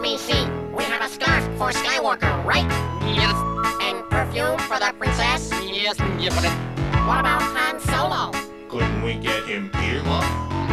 me see. We have a scarf for Skywalker, right? Yes, And perfume for the princess? yes, but What about Han Solo? Couldn't we get him earmuffs?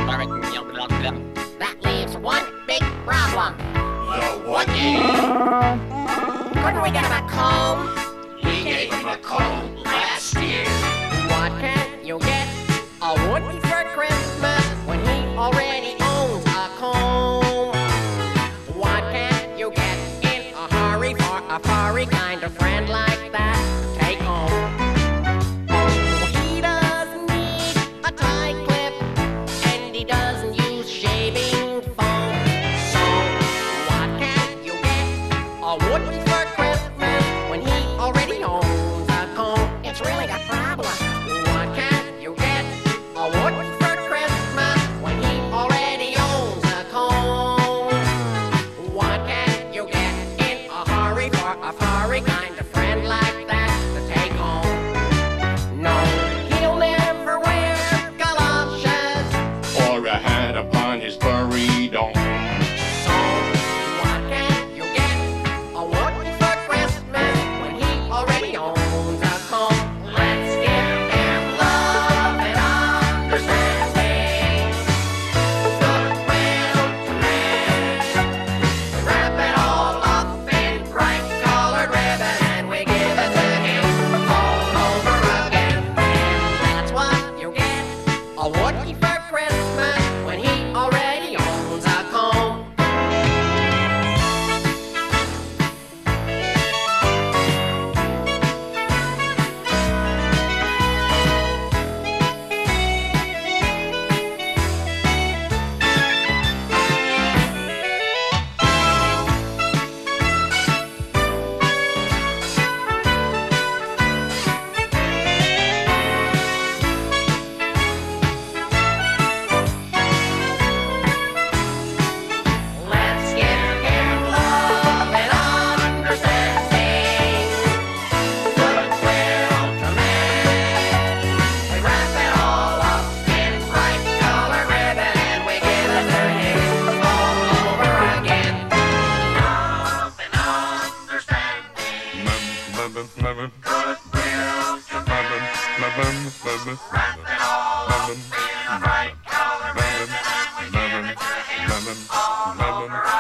That leaves one big problem. The Wookiee! Couldn't we get him a comb? We gave him a comb last year. What can you get a Wookiee for Christmas when he already owns a comb? What can you get in a hurry for a furry kind of friend like that? Take home. Oh, he doesn't need a tie clip, and he doesn't use shaving foam. So, what can you get a Wookiee for Christmas when he already owns a comb? It's really a problem. What can you get a Wookiee for Christmas when he already owns a comb? What can you get in a hurry for a furry kind of friend like that to take home? No, he'll never wear galoshes. Or a hat upon his furry dome. So, what can you get a Wookiee for Christmas when he already owns a comb? Let's give him love and understanding. Goodwill to men. Wrap it all up in bright colored ribbon and we give it to him all over again. That's what you get a Wookiee for Christmas when he already owns a comb. Let's give him love and understanding. Goodwill to men. We wrap it all up in bright colored ribbon and we give it to him all over again. Love and understanding. Goodwill to men. Wrap it all up in a bright colored ribbon and we give it to him all over